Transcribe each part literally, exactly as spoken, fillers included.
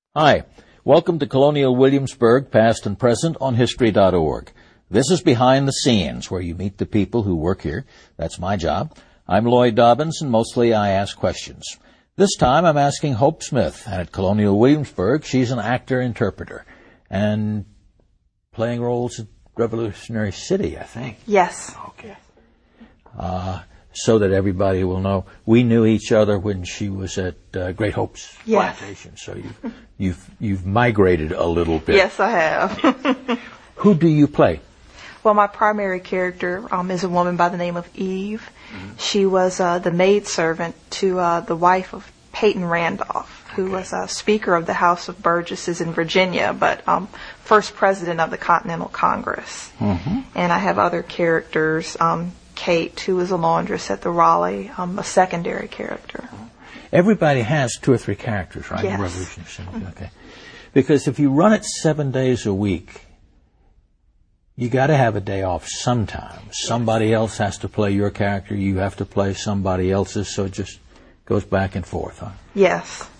Hi, welcome to Colonial Williamsburg, past and present on history dot org. This is Behind the Scenes, where you meet the people who work here. That's my job. I'm Lloyd Dobbins, and mostly I ask questions. This time I'm asking Hope Smith, and at Colonial Williamsburg, she's an actor-interpreter and playing roles at Revolutionary City, I think. Yes. Okay. Uh, so that everybody will know, we knew each other when she was at uh, Great Hope's yes. plantation. So you've, you've you've migrated a little bit. Yes, I have. Who do you play? Well, my primary character um, is a woman by the name of Eve. Mm-hmm. She was uh, the maidservant to uh, the wife of Peyton Randolph, who okay. was a Speaker of the House of Burgesses in Virginia, but um, first President of the Continental Congress. Mm-hmm. And I have other characters. Um, Kate, who is a laundress at the Raleigh, um, a secondary character. Everybody has two or three characters, right? Yes. In Revolutionary City. Mm-hmm. Okay. Because if you run it seven days a week, you got to have a day off sometime. Yes. Somebody else has to play your character. You have to play somebody else's, so it just goes back and forth, huh? Yes.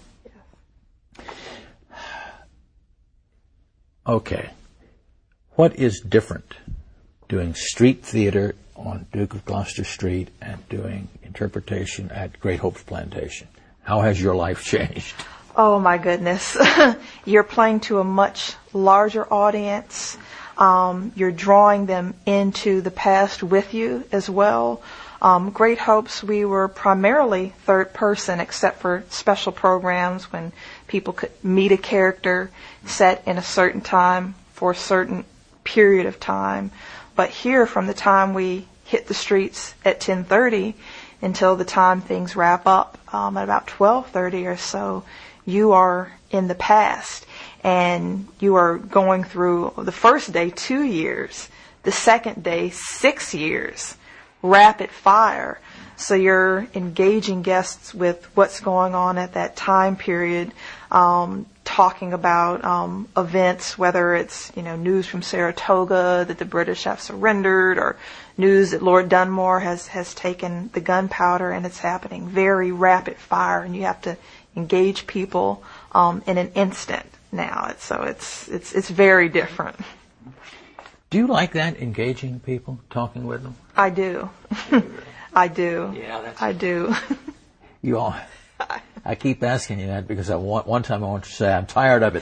Okay. What is different doing street theater on Duke of Gloucester Street and doing interpretation at Great Hope's plantation? How has your life changed? Oh, my goodness. You're playing to a much larger audience. Um, you're drawing them into the past with you as well. Um, Great Hopes, we were primarily third person, except for special programs when people could meet a character set in a certain time for a certain period of time. But here, from the time we hit the streets at ten thirty until the time things wrap up um, at about twelve thirty or so, you are in the past. And you are going through the first day, two years, the second day, six years, rapid fire. So you're engaging guests with what's going on at that time period, um, talking about um, events, whether it's, you know, news from Saratoga that the British have surrendered, or news that Lord Dunmore has, has taken the gunpowder, and it's happening very rapid fire, and you have to engage people um, in an instant now. So it's it's it's very different. Do you like that, engaging people, talking with them? I do. I do. Yeah, that's I do. You all. I keep asking you that because I want, one time I want to say I'm tired of it.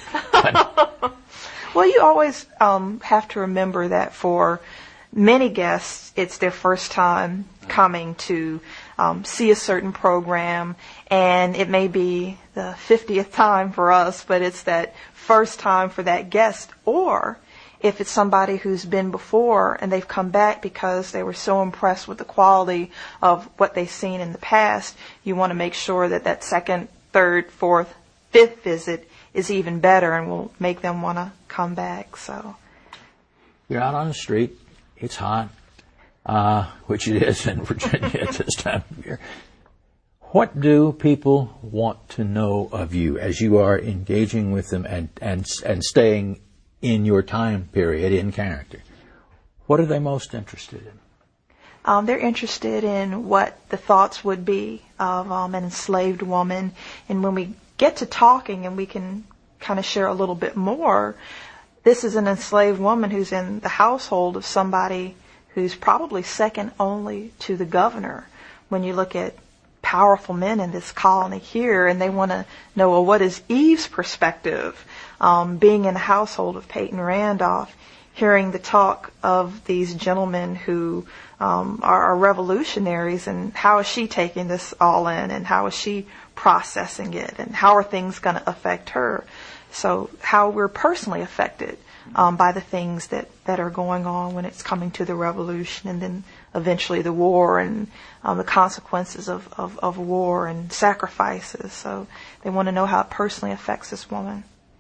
Well, you always um, have to remember that for many guests, it's their first time coming to um, see a certain program, and it may be the fiftieth time for us, but it's that first time for that guest. Or if it's somebody who's been before and they've come back because they were so impressed with the quality of what they've seen in the past, you want to make sure that that second, third, fourth, fifth visit is even better and will make them want to come back. So you're out on the street. It's hot, uh, which it is in Virginia at this time of year. What do people want to know of you as you are engaging with them and, and, and staying in your time period in character? What are they most interested in? Um, they're interested in what the thoughts would be of um, an enslaved woman. And when we get to talking and we can kind of share a little bit more, this is an enslaved woman who's in the household of somebody who's probably second only to the governor. When you look at powerful men in this colony here, and they want to know, well, what is Eve's perspective? Um, being in the household of Peyton Randolph, hearing the talk of these gentlemen who um, are, are revolutionaries, and how is she taking this all in, and how is she processing it, and how are things going to affect her? So how we're personally affected um, by the things that, that are going on when it's coming to the revolution, and then eventually the war, and um, the consequences of, of, of war and sacrifices. So they want to know how it personally affects this woman.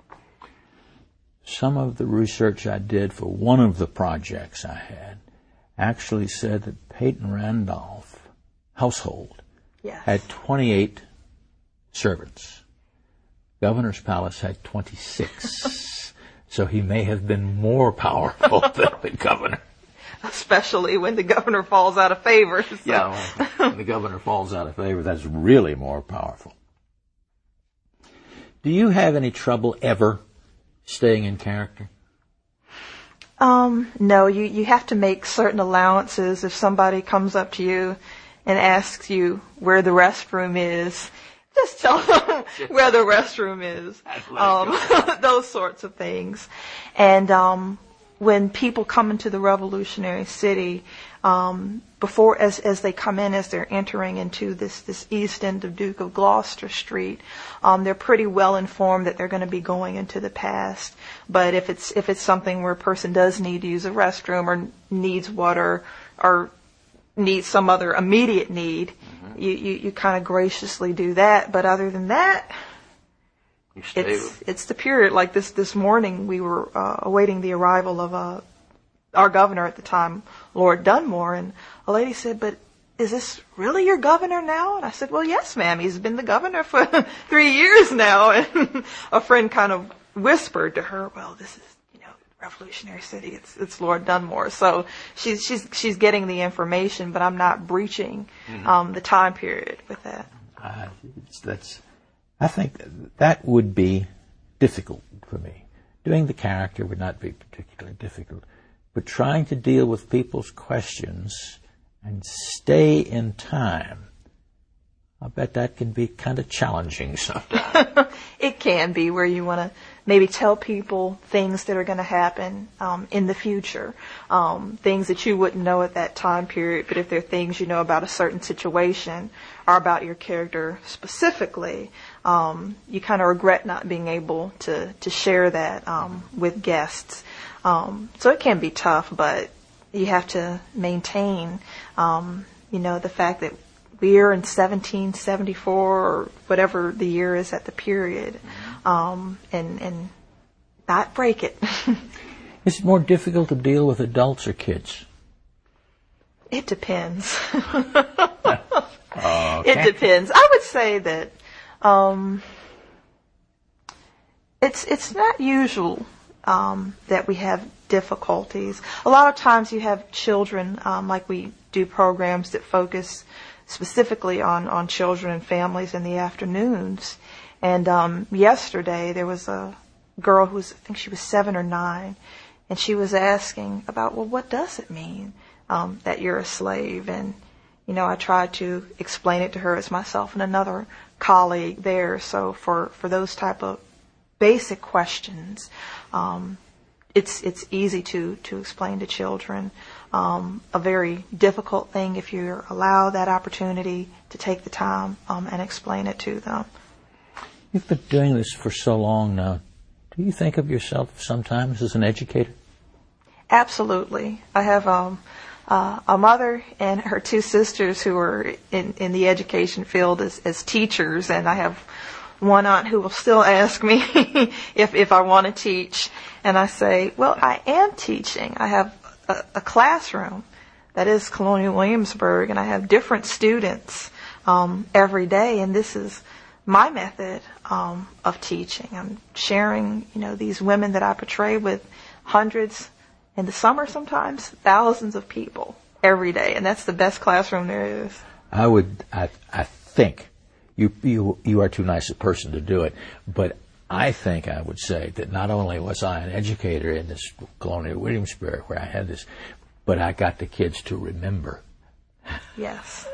Some of the research I did for one of the projects I had actually said that Peyton Randolph household yes. had twenty-eight servants. Governor's Palace had twenty-six. So he may have been more powerful than the governor. Especially when the governor falls out of favor. So. Yeah, well, when the governor falls out of favor, that's really more powerful. Do you have any trouble ever staying in character? Um, no, you, you have to make certain allowances. If somebody comes up to you and asks you where the restroom is, just tell them where the restroom is. Um, those sorts of things. And um, when people come into the Revolutionary City, um, before as as they come in, as they're entering into this this east end of Duke of Gloucester Street, um, they're pretty well informed that they're going to be going into the past. But if it's if it's something where a person does need to use a restroom or needs water or needs some other immediate need, mm-hmm. you, you, you kind of graciously do that. But other than that, you stay it's with... it's the period. Like this this morning, we were uh, awaiting the arrival of uh, our governor at the time, Lord Dunmore, and a lady said, "But is this really your governor now?" And I said, "Well, yes, ma'am. He's been the governor for three years now." And a friend kind of whispered to her, "Well, this is, you know, Revolutionary City. It's it's Lord Dunmore." So she's she's she's getting the information, but I'm not breaching mm-hmm. um, the time period with that. Uh, it's, that's, I think that would be difficult for me. Doing the character would not be particularly difficult, but trying to deal with people's questions and stay in time, I bet that can be kind of challenging sometimes. It can be, where you want to maybe tell people things that are going to happen um, in the future, um, things that you wouldn't know at that time period, but if they're things you know about a certain situation or about your character specifically, um, you kind of regret not being able to, to share that um, with guests. Um, so it can be tough, but you have to maintain, um, you know, the fact that we're in seventeen seventy-four or whatever the year is at the period, um, and, and not break it. Is it more difficult to deal with adults or kids? It depends. Okay. It depends. I would say that um, it's it's not usual um, that we have difficulties. A lot of times you have children, um, like we do programs that focus specifically on, on children and families in the afternoons. And um, yesterday there was a girl who was, I think she was seven or nine, and she was asking about, well, what does it mean um, that you're a slave? And, you know, I tried to explain it to her as myself and another colleague there. So for, for those type of basic questions, um, it's it's easy to, to explain to children. Um, a very difficult thing if you're allowed that opportunity to take the time um, and explain it to them. You've been doing this for so long now. Do you think of yourself sometimes as an educator? Absolutely. I have um, uh, a mother and her two sisters who are in, in the education field as, as teachers, and I have one aunt who will still ask me if, if I want to teach, and I say, well, I am teaching. I have a, a classroom that is Colonial Williamsburg, and I have different students um, every day, and this is my method um, of teaching. I'm sharing, you know, these women that I portray with hundreds, in the summer sometimes, thousands of people every day, and that's the best classroom there is. I would, I, I think, you, you, you are too nice a person to do it, but I think I would say that not only was I an educator in this Colonial Williamsburg where I had this, but I got the kids to remember. Yes.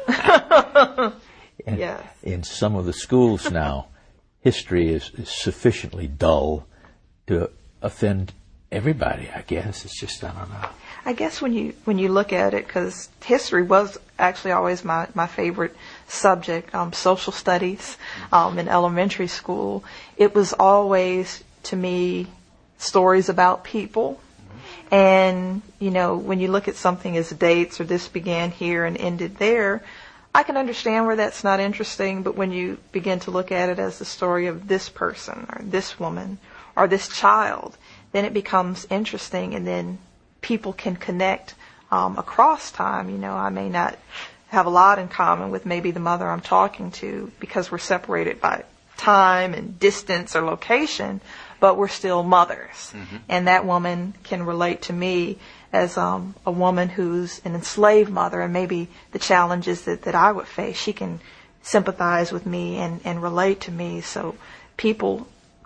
in, yes. In some of the schools now, history is, is sufficiently dull to offend everybody, I guess. It's just, I don't know. I guess when you when you look at it, because history was actually always my, my favorite subject, um, social studies um, in elementary school, it was always, to me, stories about people. And, you know, when you look at something as dates, or this began here and ended there, I can understand where that's not interesting, but when you begin to look at it as the story of this person, or this woman, or this child, then it becomes interesting, and then people can connect um, across time. You know, I may not have a lot in common with maybe the mother I'm talking to because we're separated by time and distance or location, but we're still mothers. Mm-hmm. And that woman can relate to me as um, a woman who's an enslaved mother, and maybe the challenges that, that I would face, she can sympathize with me and, and relate to me. So people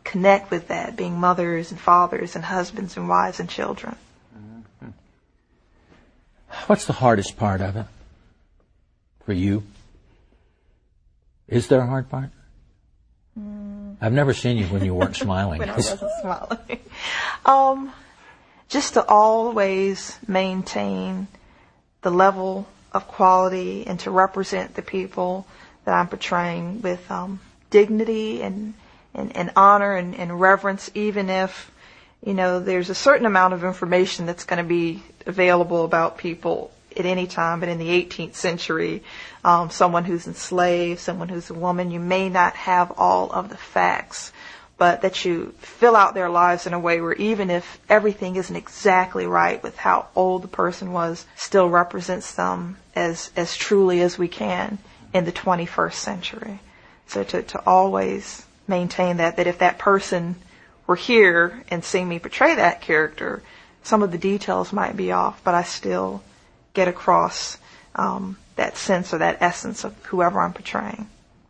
connect with that, being mothers and fathers and husbands and wives and children. Mm-hmm. What's the hardest part of it for you? Is there a hard part? Mm. I've never seen you when you weren't smiling. When I wasn't smiling. Um, just to always maintain the level of quality and to represent the people that I'm portraying with um, dignity and, and, and honor and, and reverence, even if, you know, there's a certain amount of information that's going to be available about people at any time. But in the eighteenth century, um, someone who's enslaved, someone who's a woman, you may not have all of the facts, but that you fill out their lives in a way where even if everything isn't exactly right with how old the person was, still represents them as, as truly as we can in the twenty-first century. So to, to always maintain that, that if that person were here and seeing me portray that character, some of the details might be off, but I still get across um, that sense or that essence of whoever I'm portraying.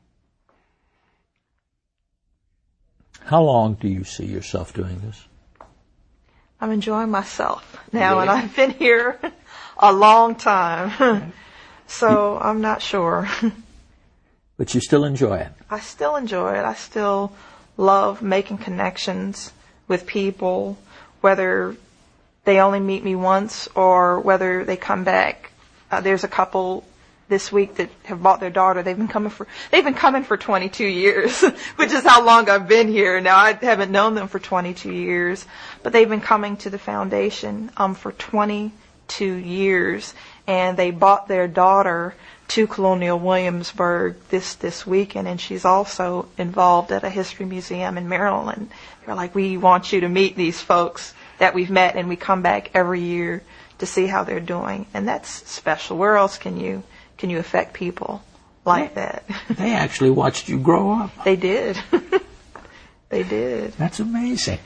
How long do you see yourself doing this? I'm enjoying myself now, Really? and I've been here a long time, so I'm not sure. But you still enjoy it? I still enjoy it. I still love making connections with people, whether they only meet me once or whether they come back. Uh, there's a couple this week that have bought their daughter. They've been coming for they've been coming for twenty-two years, which is how long I've been here. Now I haven't known them for twenty-two years, but they've been coming to the foundation um for twenty-two years, and they bought their daughter to Colonial Williamsburg this this weekend, and she's also involved at a history museum in Maryland. They're like, we want you to meet these folks that we've met, and we come back every year to see how they're doing, and that's special. Where else can you can you affect people like that? They actually watched you grow up. They did. They did. That's amazing.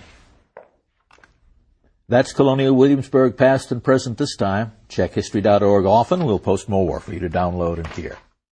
That's Colonial Williamsburg, past and present this time. Check history dot org often. We'll post more for you to download and hear.